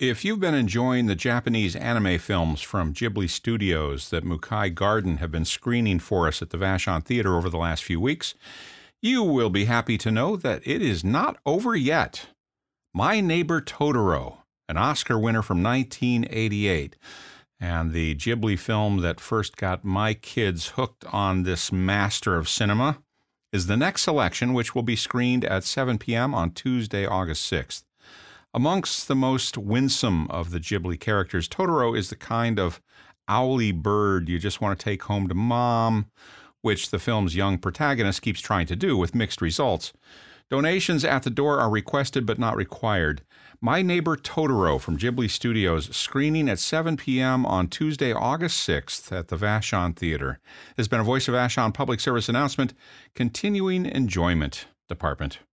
If you've been enjoying the Japanese anime films from Ghibli Studios that Mukai Garden have been screening for us at the Vashon Theater over the last few weeks, you will be happy to know that it is not over yet. My Neighbor Totoro, an Oscar winner from 1988, and the Ghibli film that first got my kids hooked on this master of cinema, is the next selection, which will be screened at 7 p.m. on Tuesday, August 6th. Amongst the most winsome of the Ghibli characters, Totoro is the kind of owly bird you just want to take home to mom, which the film's young protagonist keeps trying to do with mixed results. Donations at the door are requested but not required. My Neighbor Totoro from Ghibli Studios, screening at 7 p.m. on Tuesday, August 6th at the Vashon Theater. Has been a Voice of Vashon public service announcement. Continuing Enjoyment Department.